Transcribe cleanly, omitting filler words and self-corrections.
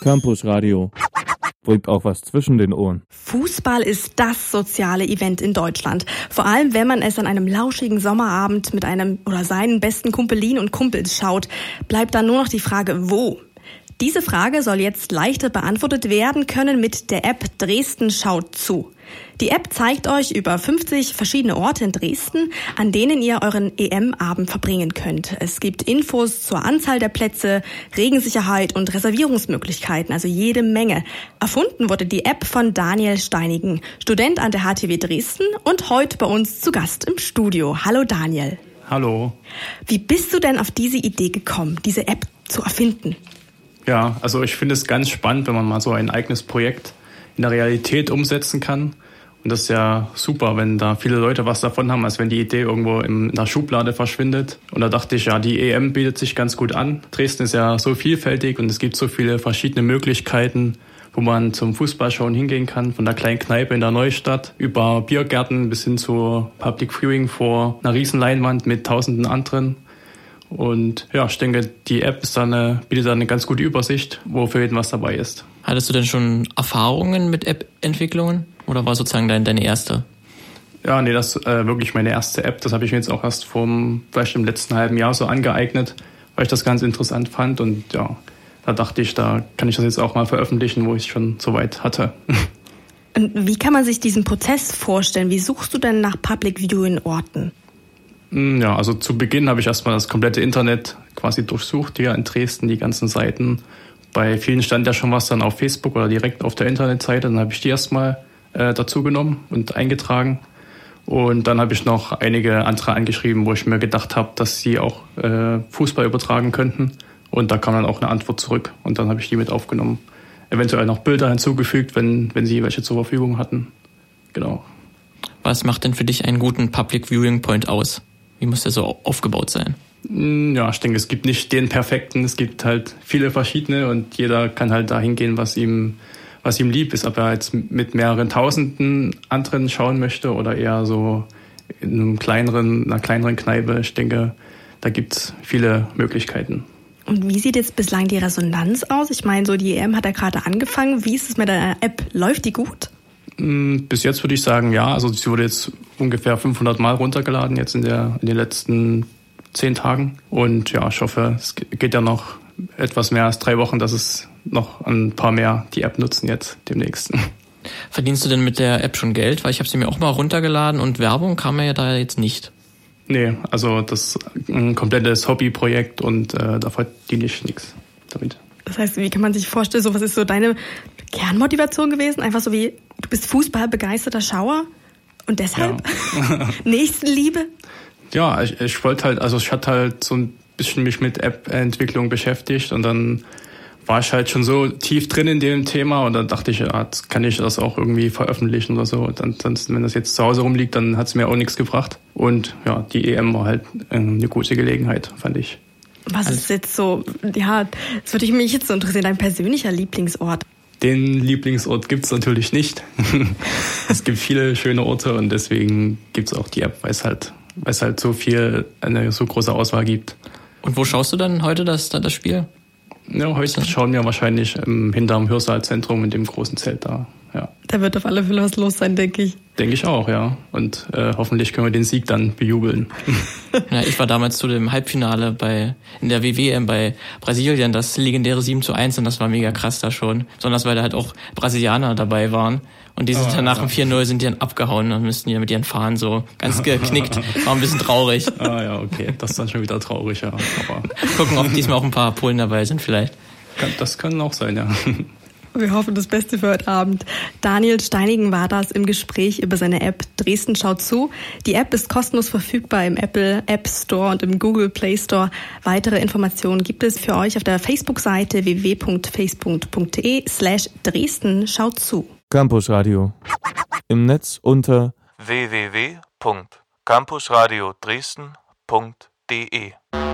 Campus Radio. Bringt auch was zwischen den Ohren. Fußball ist das soziale Event in Deutschland. Vor allem, wenn man es an einem lauschigen Sommerabend mit einem oder seinen besten Kumpelin und Kumpels schaut, bleibt dann nur noch die Frage, wo? Diese Frage soll jetzt leichter beantwortet werden können mit der App Dresden schaut zu. Die App zeigt euch über 50 verschiedene Orte in Dresden, an denen ihr euren EM-Abend verbringen könnt. Es gibt Infos zur Anzahl der Plätze, Regensicherheit und Reservierungsmöglichkeiten, also jede Menge. Erfunden wurde die App von Daniel Steinigen, Student an der HTW Dresden und heute bei uns zu Gast im Studio. Hallo Daniel. Hallo. Wie bist du denn auf diese Idee gekommen, diese App zu erfinden? Ja, also ich finde es ganz spannend, wenn man mal so ein eigenes Projekt in der Realität umsetzen kann. Und das ist ja super, wenn da viele Leute was davon haben, als wenn die Idee irgendwo in der Schublade verschwindet. Und da dachte ich, ja, die EM bietet sich ganz gut an. Dresden ist ja so vielfältig und es gibt so viele verschiedene Möglichkeiten, wo man zum Fußballschauen hingehen kann. Von der kleinen Kneipe in der Neustadt über Biergärten bis hin zu Public Viewing vor einer riesen Leinwand mit tausenden anderen. Und ja, ich denke, die App bietet eine ganz gute Übersicht, wo für jeden was dabei ist. Hattest du denn schon Erfahrungen mit App-Entwicklungen oder war sozusagen deine erste? Ja, nee, das ist wirklich meine erste App. Das habe ich mir jetzt auch erst vielleicht im letzten halben Jahr so angeeignet, weil ich das ganz interessant fand. Und ja, da dachte ich, da kann ich das jetzt auch mal veröffentlichen, wo ich schon soweit hatte. Und wie kann man sich diesen Prozess vorstellen? Wie suchst du denn nach Public Viewing Orten? Ja, also zu Beginn habe ich erstmal das komplette Internet quasi durchsucht, hier in Dresden, die ganzen Seiten. Bei vielen stand ja schon was dann auf Facebook oder direkt auf der Internetseite. Dann habe ich die erstmal dazu genommen und eingetragen. Und dann habe ich noch einige andere angeschrieben, wo ich mir gedacht habe, dass sie auch Fußball übertragen könnten. Und da kam dann auch eine Antwort zurück. Und dann habe ich die mit aufgenommen. Eventuell noch Bilder hinzugefügt, wenn sie welche zur Verfügung hatten. Genau. Was macht denn für dich einen guten Public Viewing Point aus? Wie muss der so aufgebaut sein? Ja, ich denke, es gibt nicht den perfekten. Es gibt halt viele verschiedene und jeder kann halt dahin gehen, was ihm lieb ist. Ob er jetzt mit mehreren Tausenden anderen schauen möchte oder eher so in einer kleineren Kneipe. Ich denke, da gibt es viele Möglichkeiten. Und wie sieht jetzt bislang die Resonanz aus? Ich meine, so die EM hat ja gerade angefangen. Wie ist es mit der App? Läuft die gut? Bis jetzt würde ich sagen, ja. Also sie wurde jetzt ungefähr 500 Mal runtergeladen jetzt in den letzten 10 Tagen. Und ja, ich hoffe, es geht ja noch etwas mehr als 3 Wochen, dass es noch ein paar mehr die App nutzen jetzt demnächst. Verdienst du denn mit der App schon Geld? Weil ich habe sie mir auch mal runtergeladen und Werbung kam mir ja da jetzt nicht. Nee, also das ist ein komplettes Hobbyprojekt und da verdiene ich nichts damit. Das heißt, wie kann man sich vorstellen, so was ist so deine Kernmotivation gewesen? Einfach so wie, du bist fußballbegeisterter Schauer und deshalb Nächstenliebe? Ja, ich hatte halt so ein bisschen mich mit App-Entwicklung beschäftigt und dann war ich halt schon so tief drin in dem Thema und dann dachte ich, ja, jetzt kann ich das auch irgendwie veröffentlichen oder so. Und ansonsten, wenn das jetzt zu Hause rumliegt, dann hat es mir auch nichts gebracht. Und ja, die EM war halt eine gute Gelegenheit, fand ich. Was ist jetzt so, ja, das würde mich jetzt so interessieren, dein persönlicher Lieblingsort? Den Lieblingsort gibt's natürlich nicht. Es gibt viele schöne Orte und deswegen gibt's auch die App, weil es halt eine so große Auswahl gibt. Und wo schaust du dann heute das Spiel? Ja, heute schauen wir wahrscheinlich hinterm Hörsaalzentrum in dem großen Zelt da. Ja. Da wird auf alle Fälle was los sein, denke ich. Denke ich auch, ja. Und hoffentlich können wir den Sieg dann bejubeln. Ja, ich war damals zu dem Halbfinale in der WM bei Brasilien, das legendäre 7:1 und das war mega krass da schon. Besonders weil da halt auch Brasilianer dabei waren. Und die sind dann nach dem 4:0 sind die dann abgehauen und müssten ja mit ihren Fahnen so ganz geknickt. War ein bisschen traurig. Ah ja, okay. Das ist dann schon wieder traurig, ja. Aber gucken, ob diesmal auch ein paar Polen dabei sind vielleicht. Das kann auch sein, ja. Wir hoffen das Beste für heute Abend. Daniel Steinigen war das im Gespräch über seine App Dresden schaut zu. Die App ist kostenlos verfügbar im Apple App Store und im Google Play Store. Weitere Informationen gibt es für euch auf der Facebook-Seite www.facebook.de/Dresden schaut zu. Campus Radio. Im Netz unter www.campusradiodresden.de